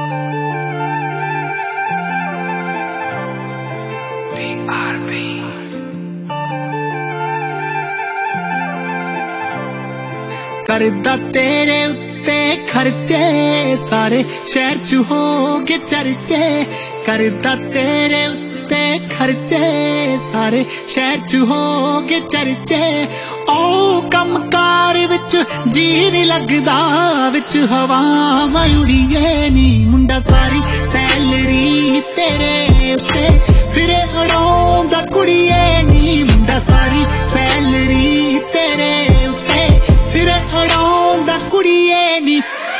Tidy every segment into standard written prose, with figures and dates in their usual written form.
करदा तेरे उत्ते खर्चे सारे शहर च हो गए चर्चे। करदा तेरे उत्ते खर्चे सारे शहर च हो गए चर्चे। ओ कमकार विच जी नहीं लगदा विच हवा उड़ीए नी मुंडा सारी सैलरी तेरे उत्ते फिरे उड़ाउंदा कुड़िए नी मुंडा सारी सैलरी तेरे उत्ते फिरे उड़ाउंदा कुड़िए नी।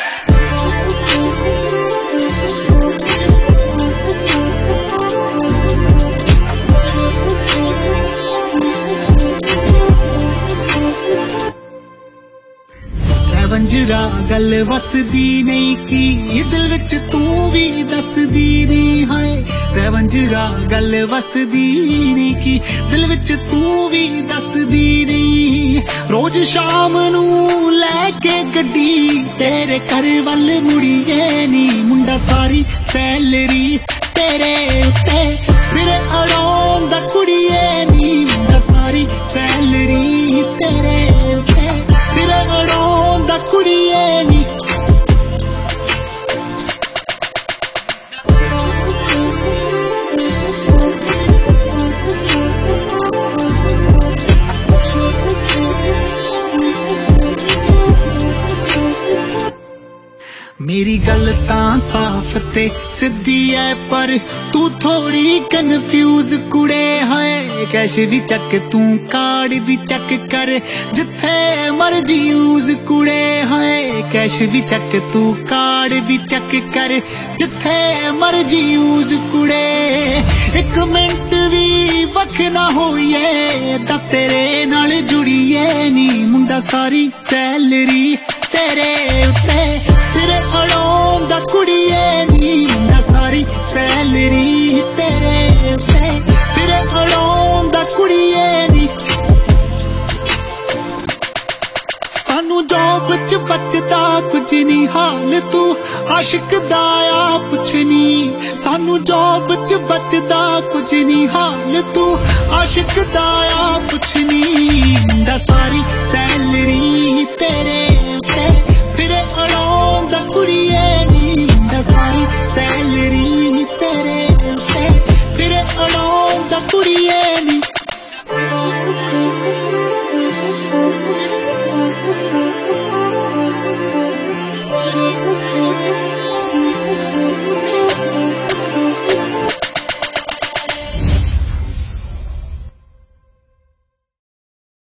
वंजरा गल वसदी नहीं की दिल विच तू भी दसदी नहीं है। वंजरा गल वसदी नहीं की दिल विच तू भी दसदी नहीं। रोज शाम नू लैके गड्डी तेरे घर वल मुड़िए नी मुंडा सारी सैलरी तेरे उत्ते फिर अड़ाउंदा कुड़िए नी मुंडा सारी सैलरी तेरे उत्ते फिर अड़ाउंदा कुड़िए नी। मेरी गल तां साफ ते सिद्धी है पर तू थोड़ी कन्फ्यूज कुड़े है। कैश भी चक तू कार्ड भी चक कर जिथे मर्जी यूज कुड़े है। कैश भी चक तू कार्ड भी चक कर जिथे मर्जी यूज कुड़े। एक मिनट भी वख ना होइए दा तेरे नाल जुड़िए नी मुंडा सारी सैलरी तेरे उत्ते फिरे अड़ाउंदा कुड़िए नी मुंडा सारी सैलरी तेरे उत्ते फिरे अड़ाउंदा कुड़िए नी। सानू जॉब च बचदा कुछ नहीं हाल तू आशिक दाया पुछनी। सानू जॉब च बचदा कुछ नहीं हाल तू आशिक दाया पुछनी। मुंडा सारी सैलरी तेरे उत्ते फिरे अड़ाउंदा कुड़िए नी मुंडा सारी सैलरी तेरे उत्ते फिरे अड़ाउंदा कुड़िए नी। Sorry.